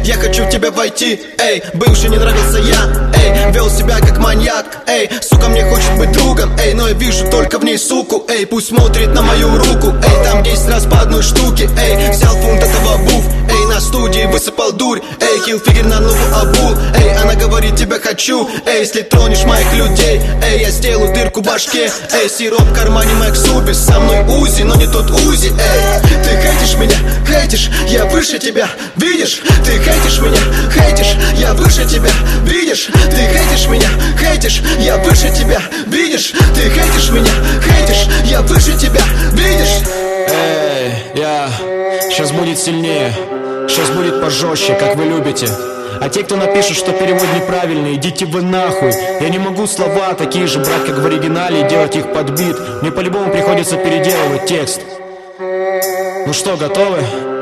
я хочу в тебя войти, эй, бывший не нравился я, эй, вел себя как маньяк, эй, сука мне хочет быть другом, эй, но я вижу только в ней суку, эй, пусть смотрит на мою руку, эй, там 10 раз по одной штуке, эй, взял фунт этого буф, эй, на студии высыпал дурь, эй, хилфигер на новую обул, эй, она говорит тебя хочу, эй, если тронешь моих людей, эй, я сделаю дырку в башке, эй, сироп в кармане Мэг Супис, со мной Узи, но не тот Узи, эй, ты хейтишь меня, хейтишь, я выше тебя, видишь, ты хейтишь меня, хейтишь, я выше тебя, видишь, ты хейтишь меня, хейтишь, я выше тебя, видишь, ты хейтишь меня, хейтишь, я выше тебя, видишь. Эй, сейчас будет сильнее, сейчас будет пожестче, как вы любите. А те, кто напишут, что перевод неправильный, идите вы нахуй. Я не могу слова такие же брать, как в оригинале, и делать их под бит. Мне по-любому приходится переделывать текст. Ну что, готовы?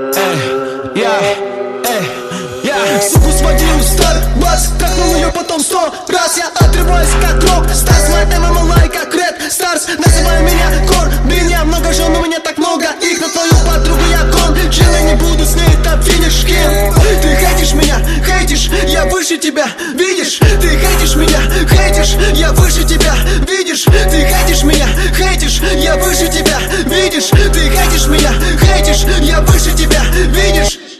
Суку сводил Старбакс, трахнул ее потом 100 раз. Я отрываюсь как рок Старс, моя тема малая как Ред Старс. Называй меня Корбин, я много жен, у меня так много их. На твою подругу я кончил, я не буду с ней там финиш кем. Ты хейтишь меня, хейтишь, я выше тебя, видишь. Ты хейтишь меня, хейтишь, я выше тебя, видишь. Ты хейтишь меня, хейтишь, я выше тебя, видишь. Ты хейтишь меня, хейтишь, я выше тебя, видишь.